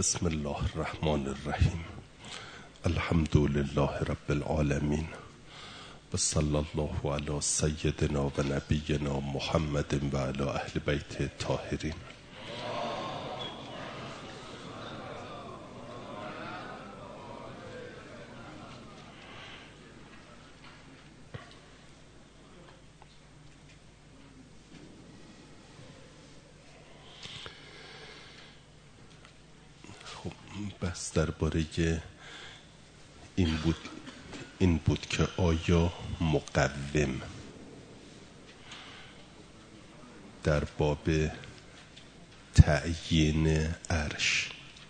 بسم الله الرحمن الرحیم. الحمد لله رب العالمین و صلی الله علی سیدنا و نبینا محمد و علی اهل بیت الطاهرین. بس درباره این بود که آیا مقوم در باب تعیین عرش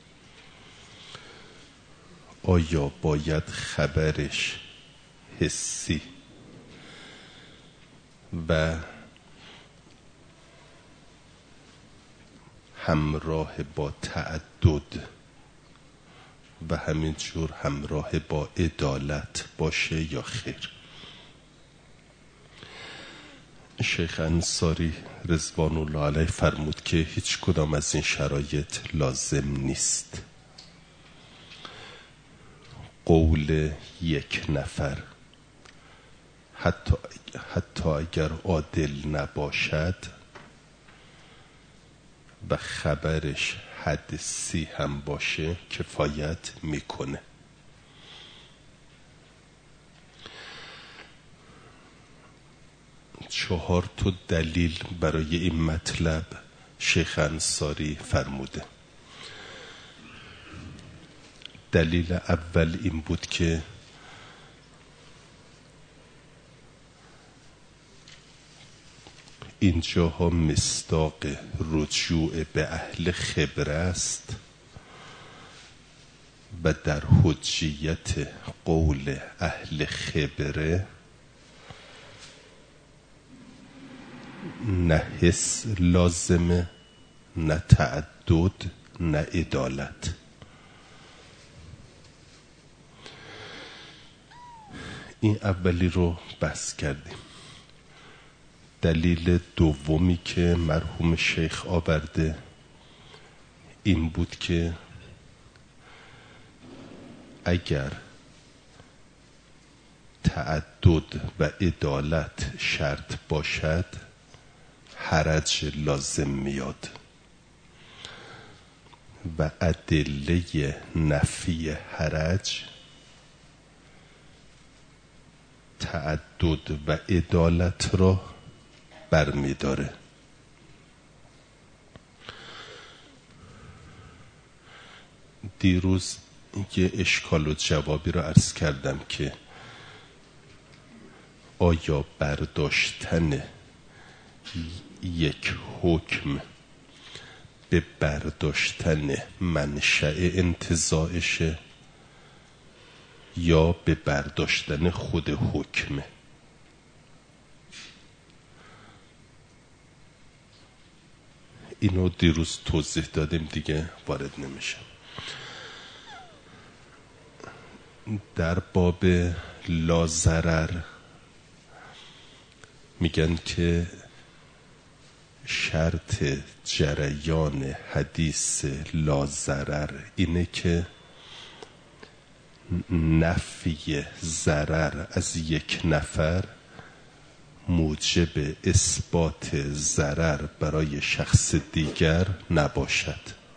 آیا باید خبرش حسی و همراه با تعدد و همینجور همراه با عدالت باشه یا خیر؟ شیخ انصاری رضوان الله علیه فرمود که هیچ کدام از این شرایط لازم نیست. قول یک نفر حتی اگر عادل نباشد و خبرش حدسی هم باشه کفایت میکنه. چهار تا دلیل برای این مطلب شیخ انصاری فرموده. دلیل اول این بود که اینجاها مصداق رجوع به اهل خبره است و در حجیت قول اهل خبره نه حس لازمه، نه تعدد، نه عدالت. این اولی رو بحث کردیم. دلیل دومی که مرحوم شیخ آورده این بود که اگر تعدد و عدالت شرط باشد حرج لازم میاد و ادله نفی حرج تعدد و عدالت را برمی داره. دیروز یه اشکال و جوابی رو عرض کردم که آیا برداشتن یک حکم به برداشتن منشأ انتزاعشه یا به برداشتن خود حکمه؟ اینو دیروز توضیح دادیم، دیگه وارد نمیشم. در باب لا ضرر میگن که شرط جریان حدیث لا ضرر اینه که نفی ضرر از یک نفر موجب اثبات ضرر برای شخص دیگر نباشد.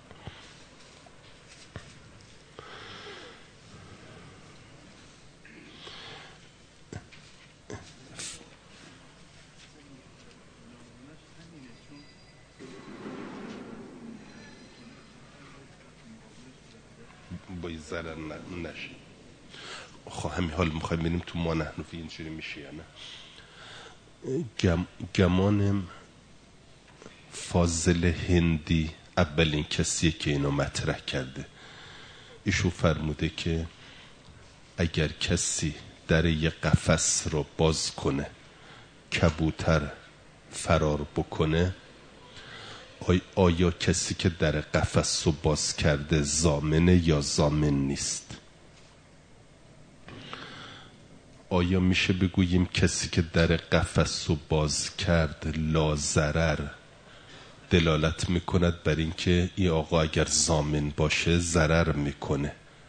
با ضرر نشه. خب همین حال میخوایم ببینیم تو ما نحنفی اینجوری میشه یا نه. گمانم فاضل هندی اولین کسیه که اینو مطرح کرده. ایشو فرموده که اگر کسی در یک قفس رو باز کنه کبوتر فرار بکنه، آیا کسی که در قفس رو باز کرده ضامنه یا ضامن نیست؟ آیا میشه بگوییم کسی که در قفس رو باز کرد لا ضرر دلالت میکند بر این که این آقا اگر ضامن باشه ضرر میکنه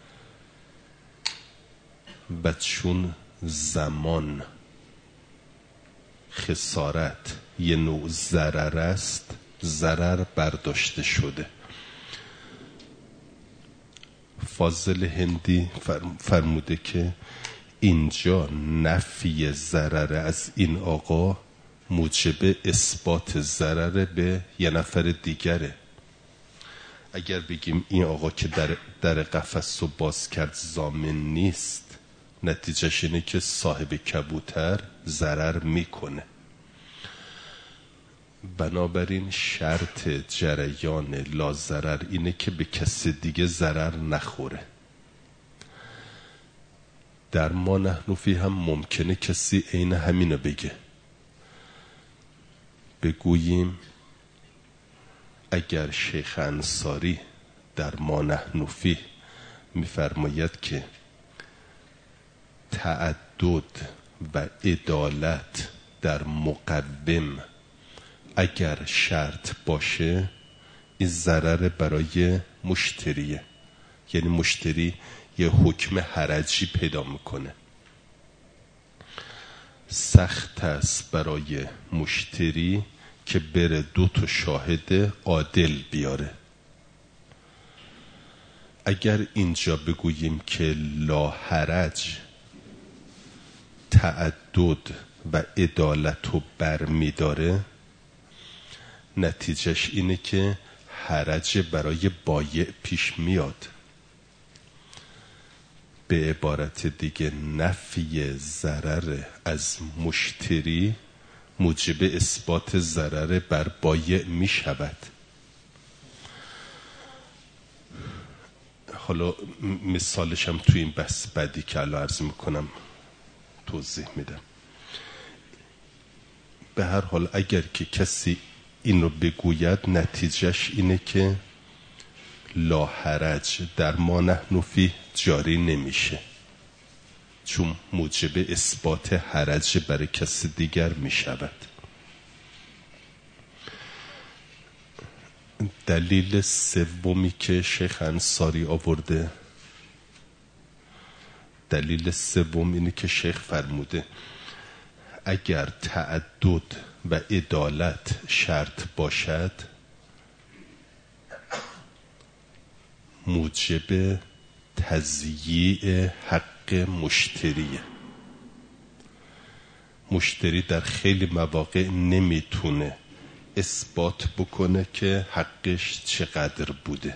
و چون زمان خسارت یه نوع ضرر است، ضرر برداشته شده. فاضل هندی فرموده که اینجا نفی ضرر از این آقا موجب اثبات ضرر به یه نفر دیگره. اگر بگیم این آقا که در قفس رو باز کرد ضامن نیست، نتیجهش اینه که صاحب کبوتر ضرر میکنه. بنابراین شرط جریان لا ضرر اینه که به کسی دیگه ضرر نخوره. در ما نحن فی هم ممکنه کسی عین همینو بگه، بگوییم اگر شیخ انصاری در ما نحن فی میفرماید که تعدد و عدالت در مقوم اگر شرط باشه، این ضرر برای مشتریه، یعنی مشتری یه حکم حرجی پیدا میکنه. سخت است برای مشتری که بره 2 شاهد عادل بیاره. اگر اینجا بگوییم که لا حرج تعدد و عدالت رو برمیداره، نتیجهش اینه که حرج برای بایع پیش میاد. به عبارت دیگه نفی ضرر از مشتری موجب اثبات ضرر بر بایع می شود. حالا مثالش هم توی این بحث بعدی که الان عرض میکنم توضیح میدم. به هر حال اگر که کسی این رو بگوید، نتیجهش اینه که لا حرج در ما نحن فی جاری نمیشه، چون موجب اثبات حرج برای کسی دیگر میشود. دلیل سومی که شیخ انصاری آورده، دلیل سوم اینه که شیخ فرموده اگر تعدد و عدالت شرط باشد، موجب تضییع حق مشتریه. مشتری در خیلی مواقع نمیتونه اثبات بکنه که حقش چقدر بوده.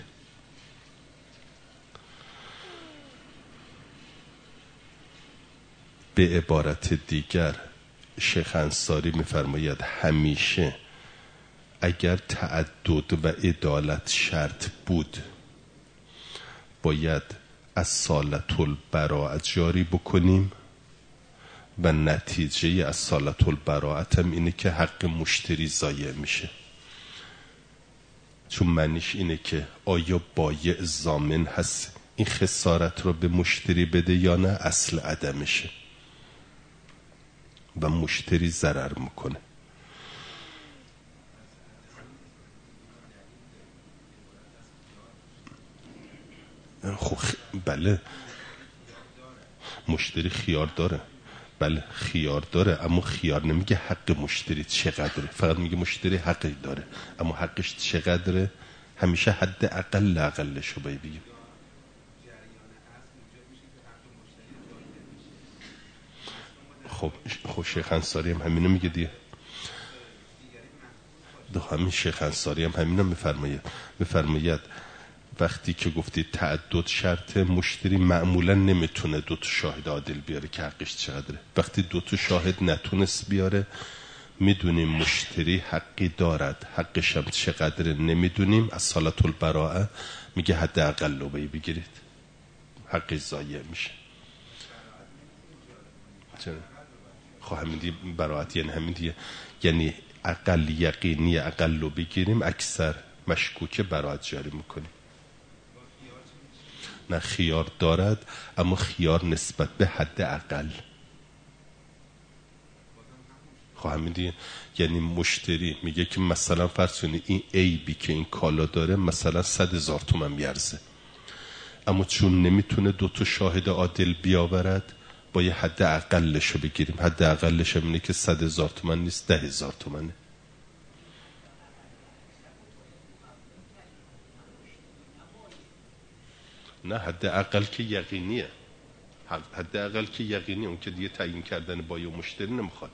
به عبارت دیگر شیخ انصاری میفرماید همیشه اگر تعدد و عدالت شرط بود، باید اصالت البراءت جاری بکنیم و نتیجه اصالت البراءت هم اینه که حق مشتری ضایع میشه. چون معنیش اینه که آیا بایع ضامن هست این خسارت رو به مشتری بده یا نه، اصل عدمشه و مشتری ضرر میکنه. خب بله، مشتری خیار داره، بله خیار داره، اما خیار نمیگه حق مشتری چقدره، فقط میگه مشتری حقی داره، اما حقش چقدره همیشه حد اقلش رو بگیم. خب شیخ انصاری هم همینو میگه دیگه. همین شیخ انصاری هم همینو میفرماید وقتی که گفتی تعدد شرط، مشتری معمولا نمیتونه 2 شاهد عادل بیاره که حقش چقدره. وقتی 2 شاهد نتونست بیاره، میدونیم مشتری حقی دارد، حقش هم چقدره نمیدونیم، اصالت البراءه میگه حد اقل رو بگیرید، حقی ضایع میشه. خب همین دیگه براءت یعنی همین دیگه، یعنی اقل یقینی اقل رو بگیریم، اکثر مشکوک براءت جاری میکنیم. نه خیار دارد، اما خیار نسبت به حد اقل. خب همین دیگه. یعنی مشتری میگه که مثلا فرض کنید این عیبی که این کالا داره مثلا 100,000 تومان میارزه، اما چون نمیتونه 2 شاهد عادل بیاورد باید حد اقلشو بگیریم. حد اقلش اینه که 100,000 تومان نیست، 10,000 تومانه. نه حد اقل که یقینیه، حد اقل که یقینیه، اون که دیگه تعیین کردن بایع و مشتری نمیخواد.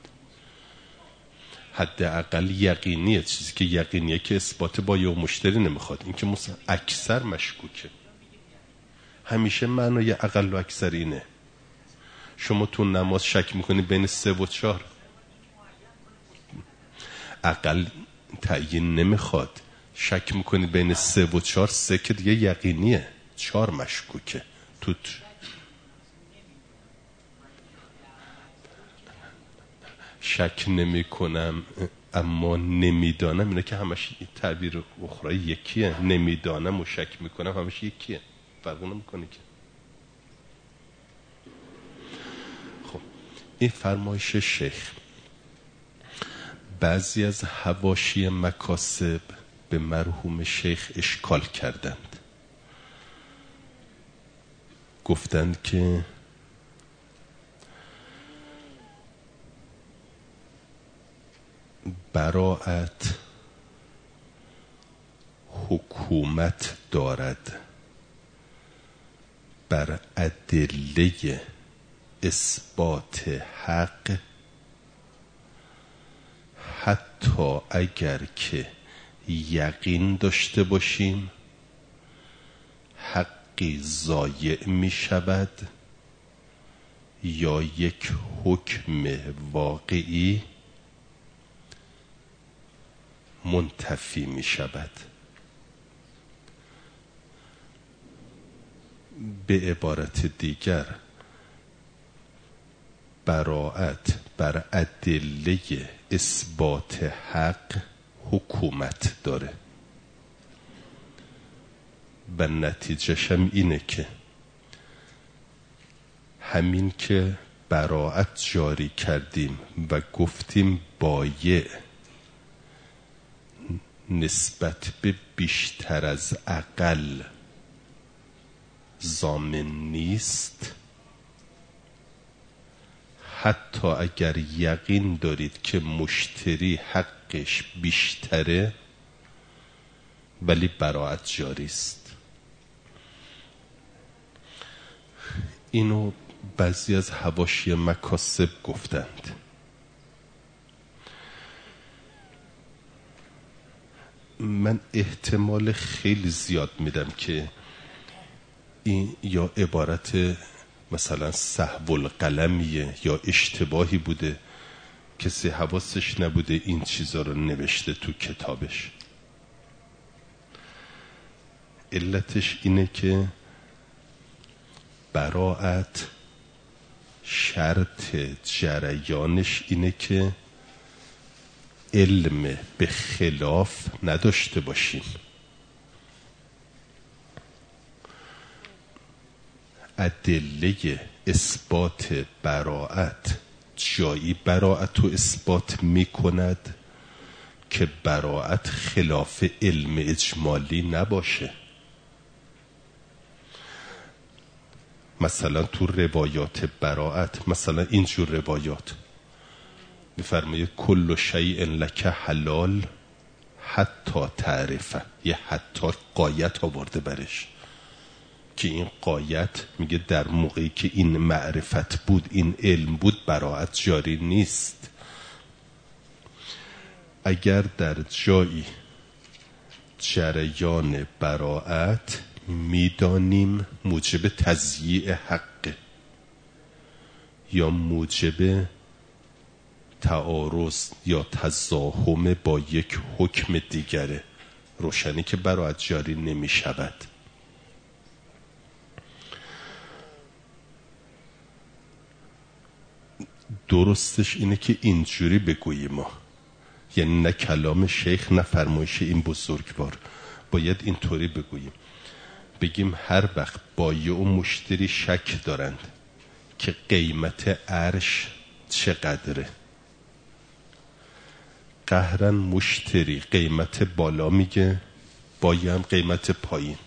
حد اقل یقینیه، چیزی که یقینیه که اثبات بایع و مشتری نمیخواد. این که اکثر مشکوکه. همیشه معنای اقل و اکثر اینه. شما تو نماز شک میکنی بین 3 و 4، اقل تعیین نمیخواد. شک میکنی بین 3 و 4، 3 که دیگه یقینیه، 4 مشکوکه. تو شک نمی کنم اما نمیدانم، اینه که همش تعبیر اخرى یکیه. نمیدانم و شک میکنم همش یکیه، فرق نمیکنه که. خب این فرمایش شیخ. بعضی از حواشی مکاسب به مرحوم شیخ اشکال کردند، گفتند که براءت حکومت دارد بر ادله اثبات حق، حتی اگر که یقین داشته باشیم حقی ضایع می شود یا یک حکم واقعی منتفی می شود. به عبارت دیگر براءت بر ادله اثبات حق حکومت داره و نتیجهش هم اینه که همین که براءت جاری کردیم و گفتیم بایع نسبت به بیشتر از اقل ضامن نیست، حتی اگر یقین دارید که مشتری حقش بیشتره ولی براءت جاری است. اینو بعضی از حواشی مکاسب گفتند. من احتمال خیلی زیاد میدم که این یا عبارت مثلا سهو القلمیه یا اشتباهی بوده، کسی حواسش نبوده این چیزا رو نوشته تو کتابش. علتش اینه که براءت شرط جریانش اینه که علم به خلاف نداشته باشیم. ادله اثبات براءت جایی براءت رو اثبات می کند که براءت خلاف علم اجمالی نباشه. مثلا تو روایات براءت، مثلا اینجور روایات میفرمایه کل شیء لک حلال حتی تعرفه، یه حتی قایت آورده برش که این قایت میگه در موقعی که این معرفت بود، این علم بود، براءت جاری نیست. اگر در جایی جریان براءت میدانیم موجب تضییع حق یا موجب تعارض یا تزاحم با یک حکم دیگره، روشنی که براءت جاری نمی شود. درستش اینه که اینجوری بگوییم ما، یعنی نه کلام شیخ نه فرمایش این بزرگوار، باید اینطوری بگوییم. بگیم هر وقت بایع و مشتری شک دارند که قیمت عرش چقدره، قهرن مشتری قیمت بالا میگه، بایی هم قیمت پایین.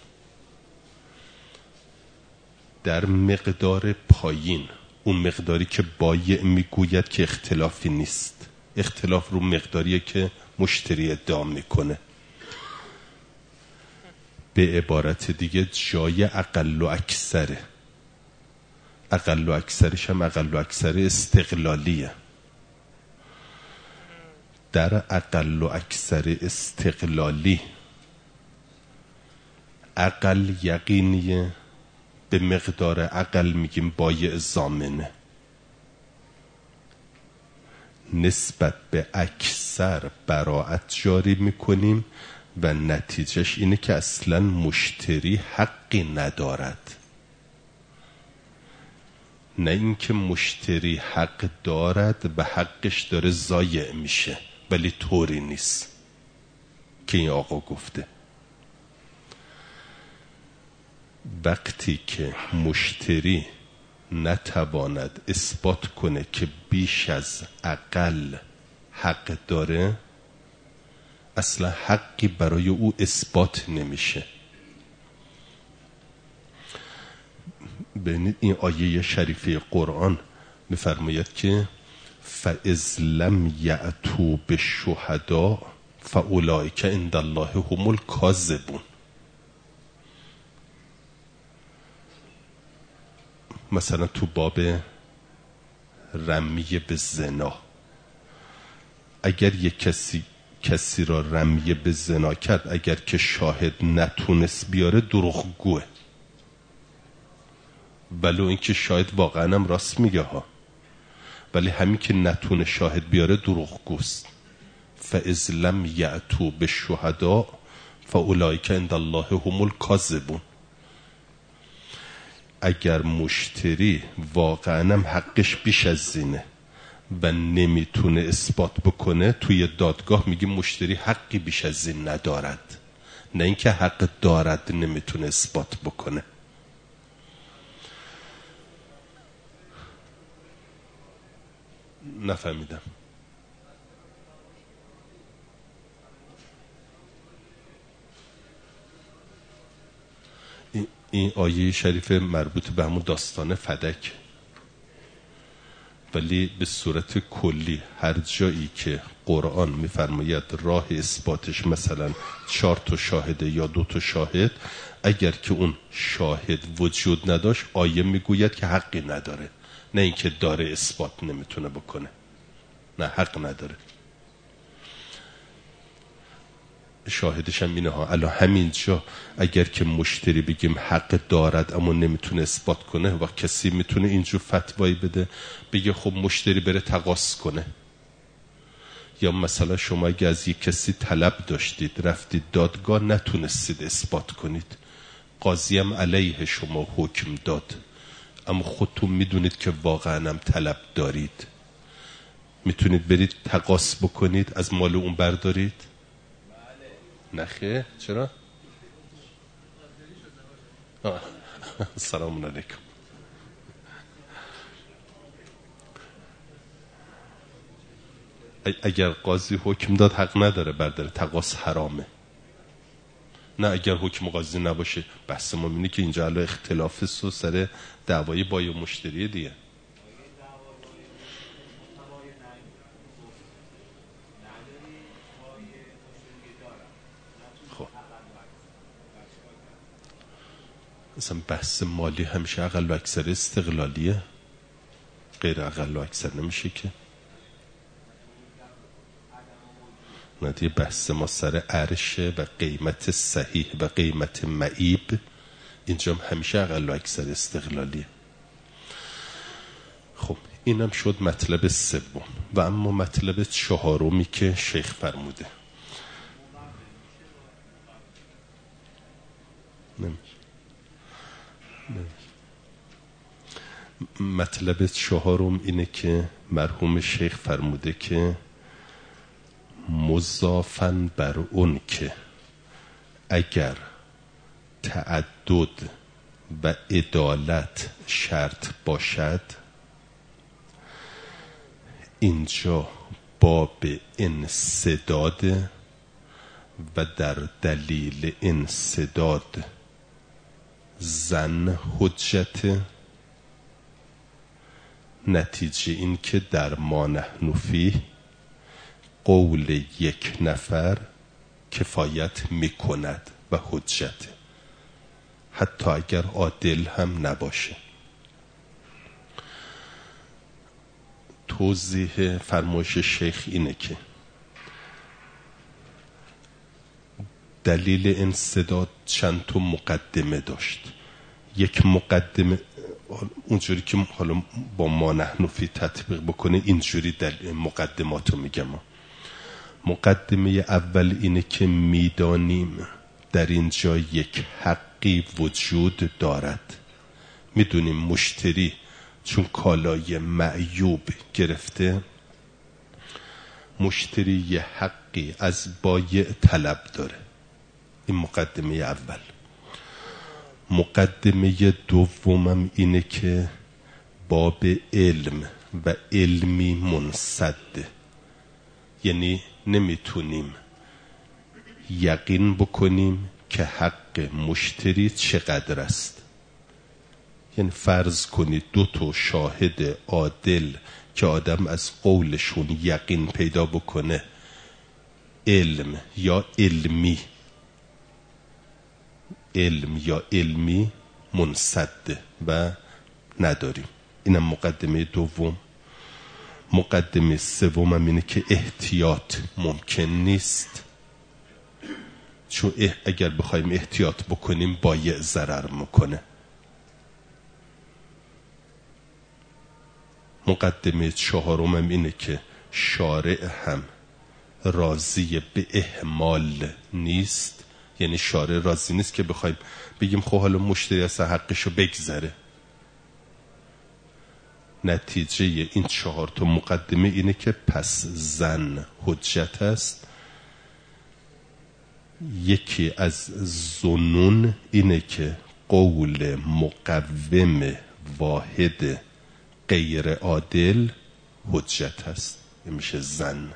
در مقدار پایین، اون مقداری که بایع میگوید که اختلافی نیست، اختلاف رو مقداریه که مشتری ادعا میکنه. به عبارت دیگه جای اقل و اکثره. اقل و اکثرش هم اقل و اکثر استقلالیه. در اقل و اکثر استقلالی اقل یقینیه، به مقدار اقل میگیم بایع ضامنه. نسبت به اکثر براعت جاری میکنیم و نتیجهش اینه که اصلا مشتری حقی ندارد. نه اینکه مشتری حق دارد و حقش داره ضایع میشه، ولی طوری نیست که این آقا گفته. وقتی که مشتری نتواند اثبات کنه که بیش از اقل حق داره، اصلا حقی برای او اثبات نمیشه. ببینید این آیه شریفه قرآن میفرماید که فَإِذْ لَمْ يَأْتُوا بِالشُّهَدَاءِ فَأُولَئِكَ عِندَ اللَّهِ هُمُ الْكَاذِبُونَ. مثلا تو باب رمیه به زنا، اگر یک کسی را رمیه به زنا کرد، اگر که شاهد نتونست بیاره دروغگوه، ولو اینکه شاهد واقعا هم راست میگه ها، ولی همین که نتونه شاهد بیاره دروغگوست. فَإِذْ لَمْ يَأْتُوا بِالشُّهَدَاءِ فَأُولَئِكَ عِندَ اللَّهِ هُمُ الْكَاذِبُونَ. اگر مشتری واقعا هم حقش بیش از زینه و نمیتونه اثبات بکنه، توی دادگاه میگیم مشتری حقی بیش از زین ندارد، نه اینکه حق دارد نمیتونه اثبات بکنه. نفهمیدم. این آیه شریف مربوط به همون داستان فدک، ولی به صورت کلی هر جایی که قرآن میفرماید راه اثباتش مثلا 4 تا شاهده یا 2 تا شاهد، اگر که اون شاهد وجود نداشت، آیه میگوید که حقی نداره، نه اینکه داره اثبات نمیتونه بکنه، نه حق نداره. شاهدش هم اینه ها. الان همینجا اگر که مشتری بگیم حق دارد اما نمیتونه اثبات کنه، و کسی میتونه اینجور فتوایی بده بگه خب مشتری بره تقاضا کنه. یا مثلا شما اگه از یک کسی طلب داشتید، رفتید دادگاه، نتونستید اثبات کنید، قاضی هم علیه شما حکم داد، اما خودتون میدونید که واقعا هم طلب دارید، میتونید برید تقاضا بکنید از مال اون بردارید؟ نخیر. چرا؟ سلام علیکم. اگر قاضی حکم داد حق نداره برداره، تقاضا حرامه. نه اگر حکم قاضی نباشه، بحث ما اینه که اینجا الان اختلاف سر دعوای بایع و مشتری دیگه. مثلا بحث مالی همیشه اقل و اکثر استقلالیه، غیر اقل و اکثر نمیشه که. ندیه بحث ما سر عرشه و قیمت صحیح و قیمت معیب، اینجا همیشه اقل و اکثر استقلالیه. خب اینم شد مطلب سوم. و اما مطلب چهارمی که شیخ فرموده، مطلب چهارم اینه که مرحوم شیخ فرموده که مضافاً بر اون که اگر تعدد و عدالت شرط باشد، اینجا باب انسداد و در دلیل انسداد زن حجت. نتیجه این که در ما نحن فیه قول یک نفر کفایت میکند و حجت، حتی اگر عادل هم نباشه. توضیح فرمایش شیخ اینه که دلیل انسداد چند تا مقدمه داشت. یک مقدمه اونجوری که حالا با ما نحن فی تطبیق بکنه اینجوری مقدماتو میگم. مقدمه اول اینه که میدانیم در اینجا یک حقی وجود دارد. میدونیم مشتری چون کالای معیوب گرفته، مشتری یه حقی از بایع طلب داره. این مقدمه اول. مقدمه دومم اینه که باب علم و علمی منصده، یعنی نمیتونیم یقین بکنیم که حق مشتری چقدر است. یعنی فرض کنید دو تا شاهد عادل که آدم از قولشون یقین پیدا بکنه، علم یا علمی منصده و نداریم. اینم مقدمه دوم. مقدمه سوم هم اینه که احتیاط ممکن نیست، چون اگر بخوایم احتیاط بکنیم بایع ضرر میکنه. مقدمه چهارم هم اینه که شارع هم راضی به اهمال نیست. یعنی شارع راضی نیست که بخوایم بگیم خب حالا مشتری اصلا حقشو بگذره. نتیجه این چهار تا مقدمه اینه که پس زن حجت است. یکی از ظنون اینه که قول مقوم واحد غیر عادل حجت است، میشه زن.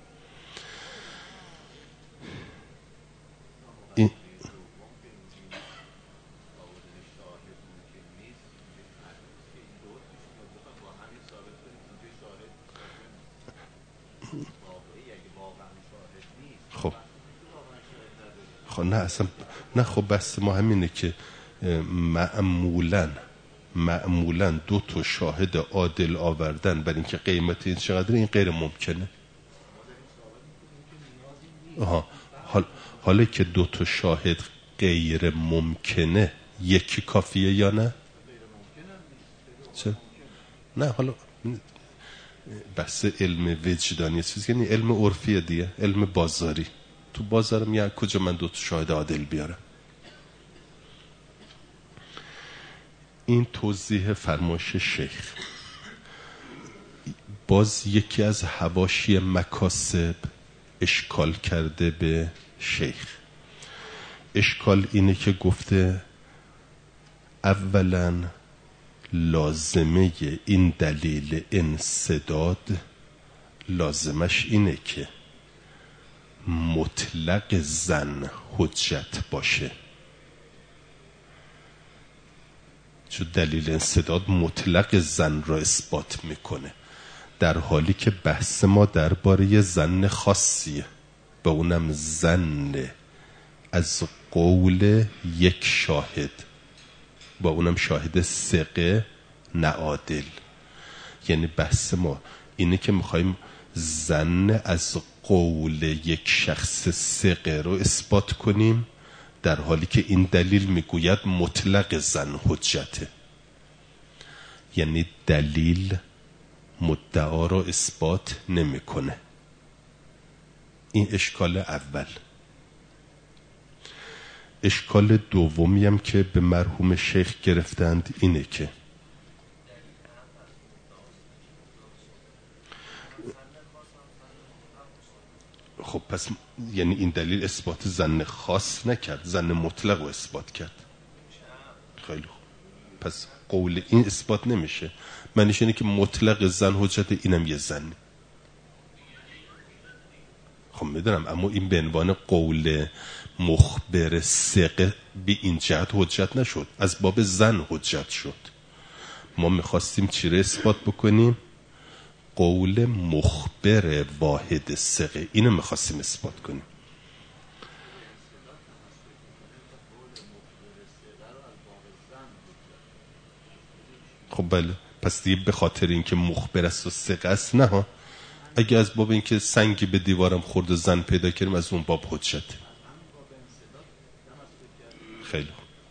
خب نه اصلا نه. خب بس ما همینه که معمولا دو تا شاهد عادل آوردن برای اینکه قیمت این چقدر، این غیر ممکنه. حالا که دو تا شاهد غیر ممکنه، یکی کافیه یا نه؟ چه؟ نه حالا بحث علم وجدانی چیز، یعنی علم عرفیه دیگه، علم بازاری. تو بازارم یعنی کجا من دو تا شاهد عادل بیارم؟ این توضیح فرمایش شیخ. باز یکی از حواشی مکاسب اشکال کرده به شیخ. اشکال اینه که گفته اولا لازمه این دلیل انسداد لازمش اینه که مطلق زن حجت باشه، چون دلیل انسداد مطلق زن را اثبات میکنه، در حالی که بحث ما درباره زن خاصیه، به اونم زن از قول یک شاهد، با اونم شاهد ثقه نه عادل. یعنی بحث ما اینه که میخوایم زن از قول یک شخص ثقه رو اثبات کنیم، در حالی که این دلیل میگوید مطلق زن حجته. یعنی دلیل مدعا رو اثبات نمیکنه. این اشکال اول. اشکال دومی هم که به مرحوم شیخ گرفتند اینه که خب پس یعنی این دلیل اثبات زن خاص نکرد، زن مطلق رو اثبات کرد. خیلی خوب، پس قول این اثبات نمیشه. معنیش اینه که مطلق زن حجت، اینم یه زنی. خب میدونم، اما این به عنوان قول مخبر ثقه به این جهت حجت نشد، از باب زن حجت شد. ما میخواستیم چی رو اثبات بکنیم؟ قول مخبر واحد ثقه، اینو میخواستیم اثبات کنیم. خب بله، پس دیگه به خاطر اینکه مخبر است و ثقه است نه ها. اگه از باب اینکه سنگی به دیوارم خورد و زن پیدا کردیم، از اون باب حجت. خیلی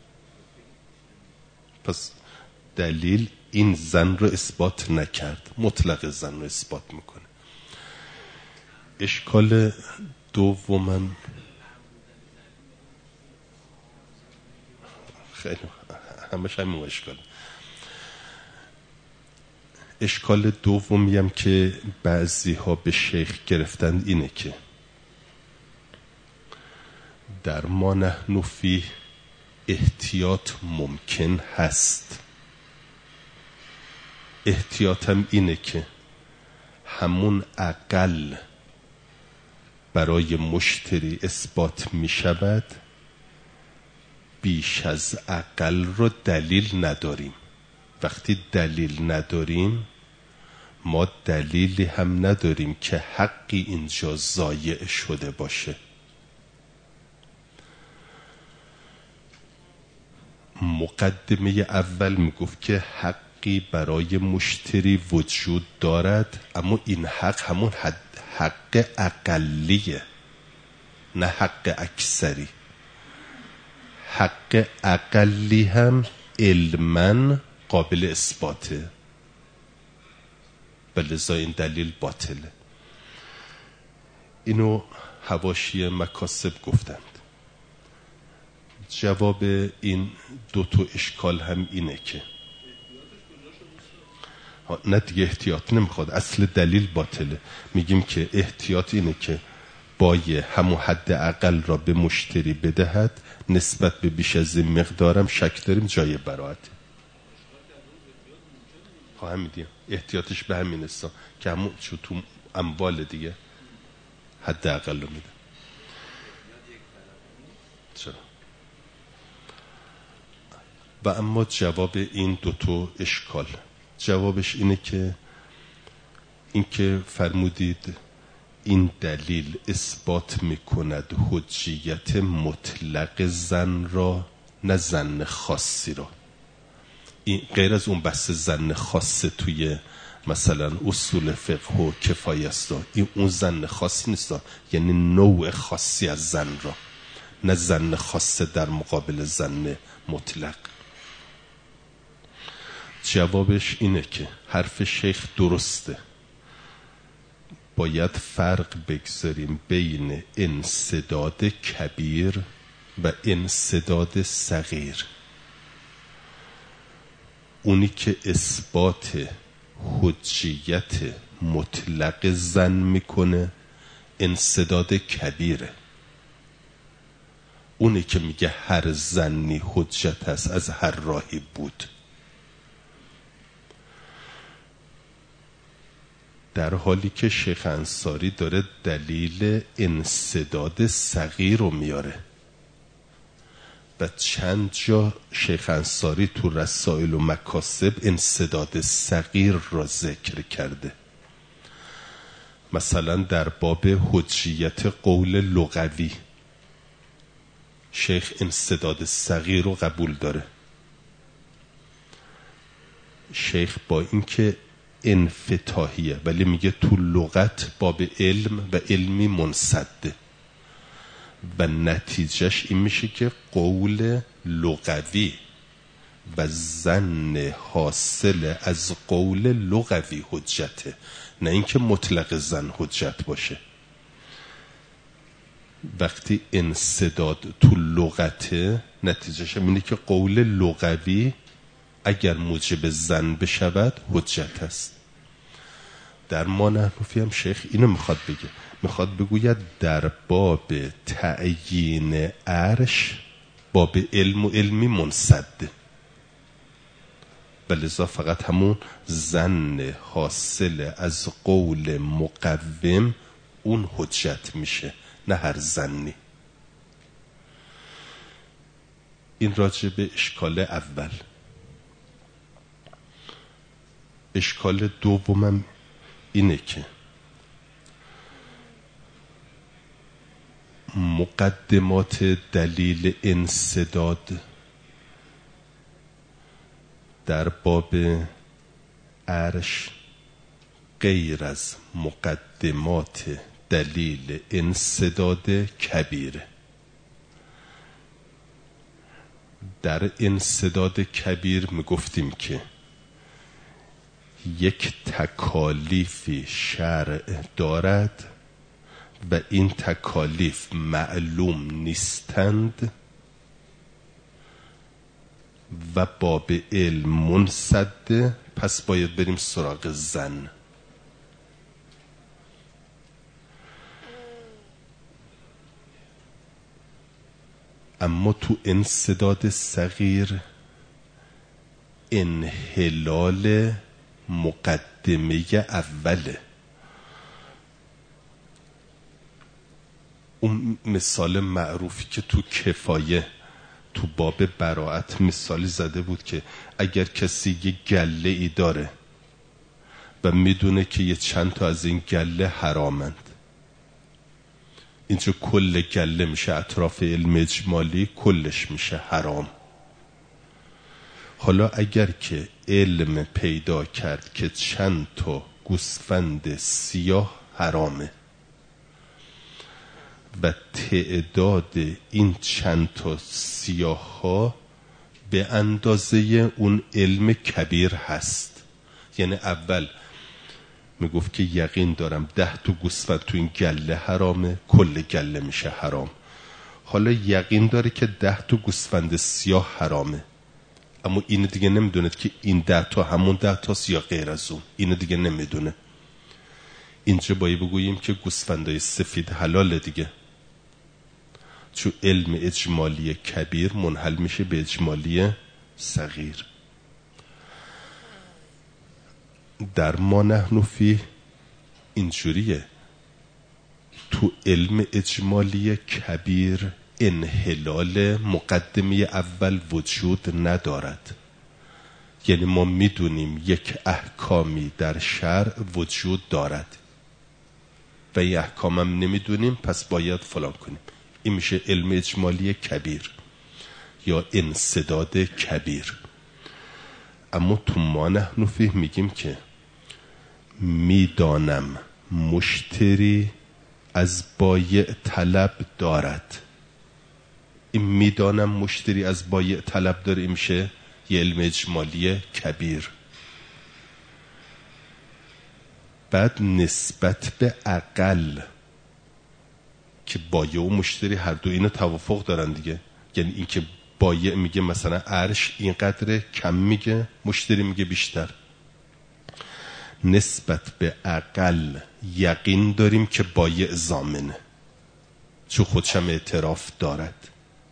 پس دلیل این زن رو اثبات نکرد، مطلق زن رو اثبات میکنه. اشکال دومم خیلی همش همین اشکال دومی هم که بعضی ها به شیخ گرفتند اینه که در ما نحن فیه احتیاط ممکن هست. احتیاطم اینه که همون اقل برای مشتری اثبات می شود، بیش از اقل رو دلیل نداریم. وقتی دلیل نداریم، ما دلیلی هم نداریم که حقی اینجا ضایع شده باشه. مقدمه اول میگفت که حقی برای مشتری وجود دارد، اما این حق همون حق اقلیه، نه حق اکثری. حق اقلی هم علماً قابل اثباته، بلذا این دلیل باطله. اینو حواشی مکاسب گفتند. جواب این دو تا اشکال هم اینه که نه دیگه احتیاط نمیخواد، اصل دلیل باطله. میگیم که احتیاط اینه که بای همون حد اقل را به مشتری بدهد، نسبت به بیش از این مقدارم شک داریم جای براعت. همین دیگه احتیاطش به همین است که همون چون تو اموال دیگه حد اقل رو میده. چرا؟ و اما جواب این دوتا اشکال، جوابش اینه که اینکه فرمودید این دلیل اثبات میکند حجیت مطلق زن را، نه زن خاصی را. این غیر از اون بحث زن خاصه توی مثلا اصول فقه و کفایه است، این اون زن خاصی نیست، یعنی نوع خاصی از زن را، نه زن خاصه در مقابل زن مطلق. جوابش اینه که حرف شیخ درسته، باید فرق بگذاریم بین انسداد کبیر و انسداد صغیر. اونی که اثبات حجیت مطلق زن میکنه انسداد کبیره. اونی که میگه هر زنی حجت است از هر راهی بود. در حالی که شیخ انصاری داره دلیل انسداد صغیر رو میاره و چند جا شیخ انصاری تو رسائل و مکاسب انسداد صغیر را ذکر کرده. مثلا در باب حجیت قول لغوی شیخ انسداد صغیر رو قبول داره. شیخ با اینکه انفتاحیه ولی میگه تو لغت باب علم و علمی منسده و نتیجهش این میشه که قول لغوی و زن حاصل از قول لغوی حجته، نه اینکه مطلق زن حجت باشه. وقتی انسداد تو لغته نتیجهش اینه که قول لغوی اگر موجب زن بشود حجت است. در ما نحنفی هم شیخ اینو میخواد بگه، میخواد بگوید در باب تعیین عرش باب علم و علمی منسده، بلذا فقط همون زن حاصل از قول مقوم اون حجت میشه، نه هر ظنی. این راجع به اشکال اول. اشکال دومم اینه که مقدمات دلیل انسداد در باب عرش غیر از مقدمات دلیل انسداد کبیره. در انسداد کبیر میگفتیم که یک تکالیفی شرع دارد و این تکالیف معلوم نیستند و باب علم منسده، پس باید بریم سراغ ظن. اما تو انسداد صغیر انحلال مقدمه اوله. اون مثال معروفی که تو کفایه تو باب براءت مثالی زده بود که اگر کسی یه گله ای داره و میدونه که یه چند تا از این گله حرامند، اینجا کل گله میشه اطراف علم اجمالی، کلش میشه حرام. حالا اگر که علم پیدا کرد که چند تا گوسفند سیاه حرامه و تعداد این چند تا سیاه ها به اندازه اون علم کبیر هست، یعنی اول میگفت که یقین دارم 10 تا گوسفند تو این گله حرامه، کل گله میشه حرام. حالا یقین داره که 10 تا گوسفند سیاه حرامه، اما این دیگه نمیدونه که این 10 تا همون 10 تاست یا غیر از اون، این دیگه نمیدونه. اینجا باید بگوییم که گوسفندای سفید حلاله دیگه، چون علم اجمالی کبیر منحل میشه به اجمالی صغیر. در ما نحن فیه اینجوریه، تو علم اجمالی کبیر انحلال مقدمه اول وجود ندارد. یعنی ما میدونیم یک احکامی در شرع وجود دارد و این احکام هم نمیدونیم، پس باید فلان کنیم. این میشه علم اجمالی کبیر یا انسداد کبیر. اما تو ما نحن فیه میگیم که میدانم مشتری از بایع طلب دارد. این میدانم مشتری از بایع طلب داره، این میشه یه علم اجمالی کبیر. بعد نسبت به اقل که بایع و مشتری هر دو اینو توافق دارن دیگه، یعنی این که بایع میگه مثلا عرش اینقدره کم میگه، مشتری میگه بیشتر. نسبت به اقل یقین داریم که بایع ضامنه چون خودشم اعتراف دارد،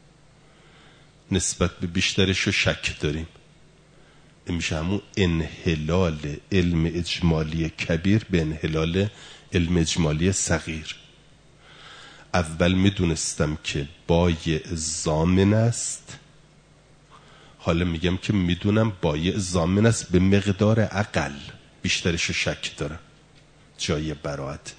نسبت به بیشترشو شک داریم. این میشه همون انحلال علم اجمالی کبیر به انحلال علم اجمالی صغیر. اول میدونستم که بایع ضامن است، حالا میگم که میدونم بایع ضامن است به مقدار اقل، بیشترشو شک دارم، جای براءت.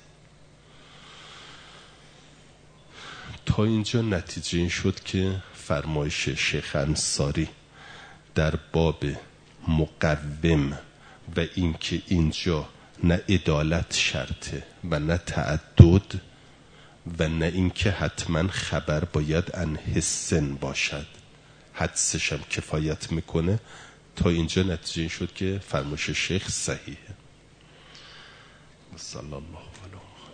تا اینجا نتیجه این شد که فرمایش شیخ انصاری در باب مقوم و اینکه اینجا نه عدالت شرطه و نه تعدد و نه اینکه حتما خبر باید عن حسن باشد، حدسش هم کفایت میکنه. تا اینجا نتیجه این شد که فرمایش شیخ صحیحه. صلی الله علیه و